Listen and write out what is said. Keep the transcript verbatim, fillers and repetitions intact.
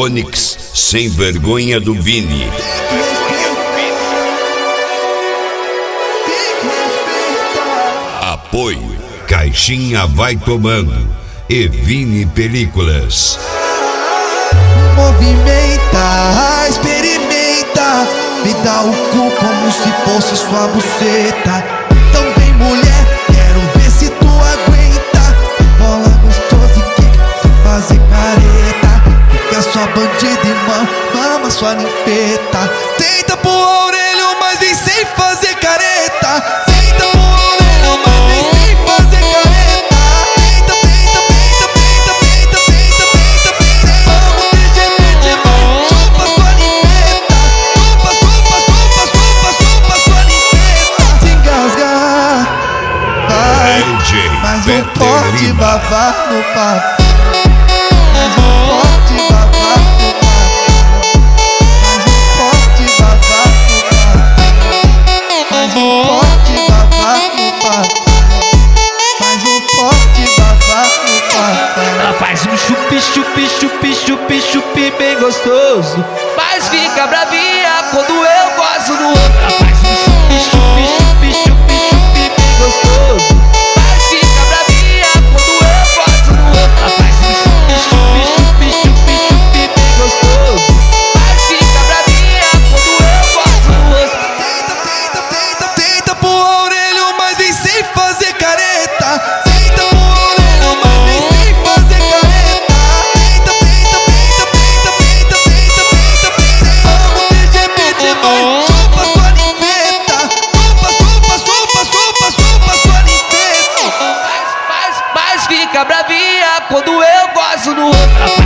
Onix, sem vergonha do Vini. Apoio, Caixinha Vai Tomando e Vini Películas. Movimenta, experimenta, me dá o cu como se fosse sua buceta. Então vem mulher, quero ver se tu aguenta. Bola gostosa e que sem fazer careta. Fica sua bandida irmã, mama sua limpeta. Tenta pôr a orelha, mas vem sem fazer careta. Tenta pôr a orelha, mas vem sem fazer careta. Tenta, tenta, tenta, tenta, tenta, tenta, tenta, tenta. Vamos T G P, demais, chupa sua limpeta. Chupa, chupa, chupa, chupa, chupa sua limpeta. Se engasgar, vai, mas não pode babar no papo. Mas não pode babar no papo. Mas não pode babar no papo. Mas não pode babar no papo. Mas não pode babar no papo. Ela faz um chupi, chupi, chupi, chupi, chupi bem gostoso, mas fica bravinha quando eu gosto no outro. Ela faz um chupi, chupi, chupi, chupi, chupi bem gostoso, mas fica bravinha quando eu gosto no outro. Ela faz um chupi, chupi, chupi, chupi, chupi bem gostoso, mas fica bravinha quando eu gosto no outro. Tenta, tenta, tenta, tenta pôr a orelha, mas vem sem fazer careta. Tenta pôr a orelha, mas vem sem fazer careta. Tenta, tenta, tenta, tenta, tenta, tenta, tenta, tenta. Vamos T G P demais, chupa sua limpeta. Chupa, chupa, chupa, chupa, chupa sua limpeta. Mas, mas, mas fica bravinha quando eu gosto no outro.